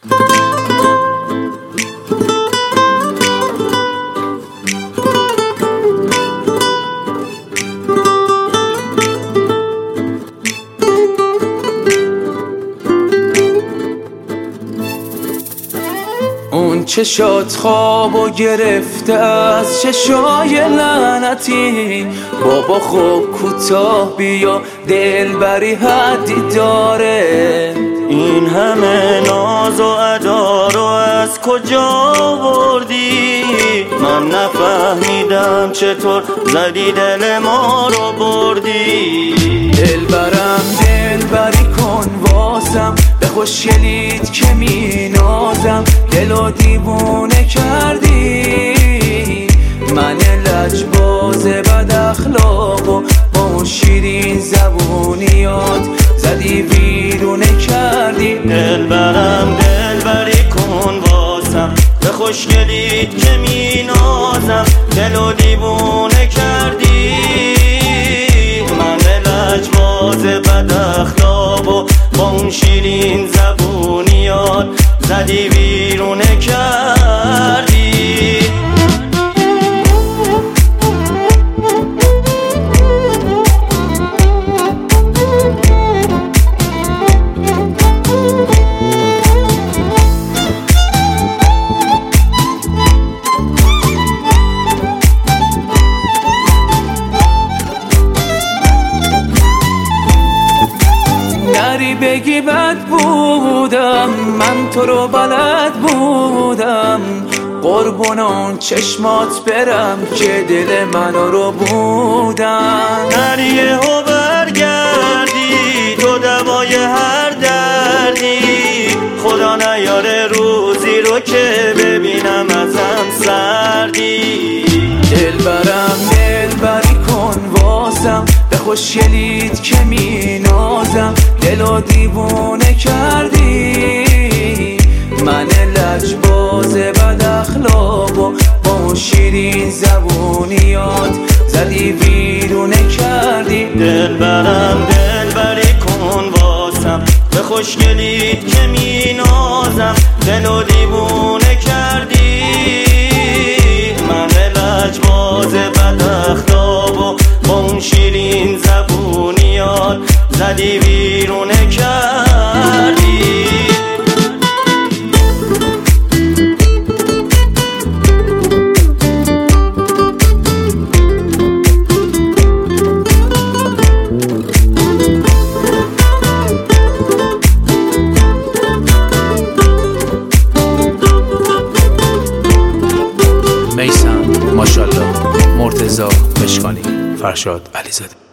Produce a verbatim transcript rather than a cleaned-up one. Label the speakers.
Speaker 1: اون چشات خوابو گرفته از چشای لعنتی. بابا خوب کوتاه بیا دلبری حدی داره.
Speaker 2: این همه ناز و ادا رو از کجا بردی؟ من نفهمیدم چطور زدی دل ما رو بردی.
Speaker 1: دلبرم دلبری کن واسم، به خوشگلیت که می نازم. دلو دیوونه کردی، من لجباز بد اخلاق و با اون شیرین زبونیات زدی ویرونه کردی.
Speaker 2: دلبرم دلبری کن واسم، به خوشگلیت که می نازم. دلو دیوونه کردی، من لجباز بد اخلاق و با اون شیرین زبونیات زدی ویرونه کردی.
Speaker 1: نری بگی بد بودم، من تو رو بلد بودم. قربون اون چشمات برم که دل منو رو بودم.
Speaker 2: نری یهو برگردی تو دوای هر دردی. خدا نیاره روزی رو که ببینم ازم سردی.
Speaker 1: دلبرم دلبری کن واسم، به خوشگلیت که می نازم. دلو دیوونه کردی، من لجباز بد اخلاق و با اون شیرین زبونیات زدی ویرونه کردی.
Speaker 2: دلبرم دلبری کن واسم، به خوشگلیت که می نازم. دلو دیوونه کردی، من لجباز بد اخلاق و با اون شیرین زبونیات زدی ویرونه کردی.
Speaker 3: میثم، ماشاءالله، مرتضی مشکانی، فرشاد علیزاده.